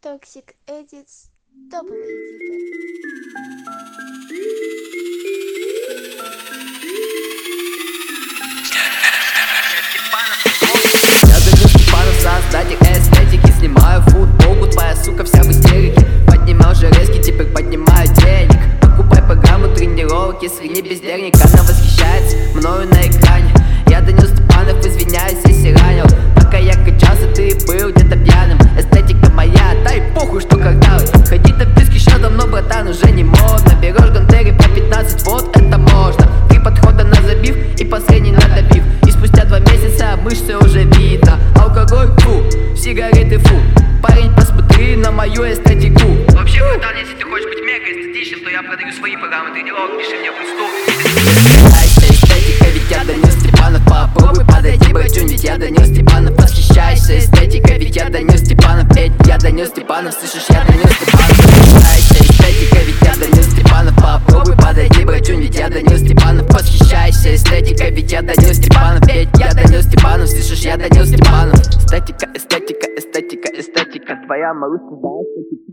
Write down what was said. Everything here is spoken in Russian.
Toxic Edits, Double Editor. Я Данил Степанов, создатель эстетики. Снимаю футболку, твоя сука вся в истерике. Поднимал железки, теперь поднимаю денег. Покупай программу тренировок, если не бездельник. Она восхищается мною на экране. Я Данил Степанов, извиняюсь, если ранил. Пока я качался, ты был где-то пьяным. Эстетика моя, да и похуй, что когда. Ходить на писки еще давно, братан, уже не модно. Берешь гантели по 15, вот это можно. 3 подхода на забив и последний надавив. И спустя 2 месяца мышцы уже видно. Алкоголь, фу, сигареты, фу. Парень, посмотри на мою эстетику. Вообще, братан, если ты хочешь быть мега эстетичным, то я продаю свои программы тренировок, пиши мне в инсту. Эстетика, ведь я Данил Степанов. Попробуй подойти, братюнь, ведь я Данил Степанов. Восхищайся, эстетика, ведь я Данил Степанов. Ведь я Данил Степанов, слышишь, я Данил Степанов. Эстетика, ведь я Данил Степанов. Попробуй подойти, братюнь, ведь я Данил Степанов. Восхищайся, эстетика, ведь я Данил Степанов. Ведь я Данил Степанов, слышишь, я Данил Степанов. Эстетика, эстетика, эстетика, эстетика. Твоя малышка, да, эстетика.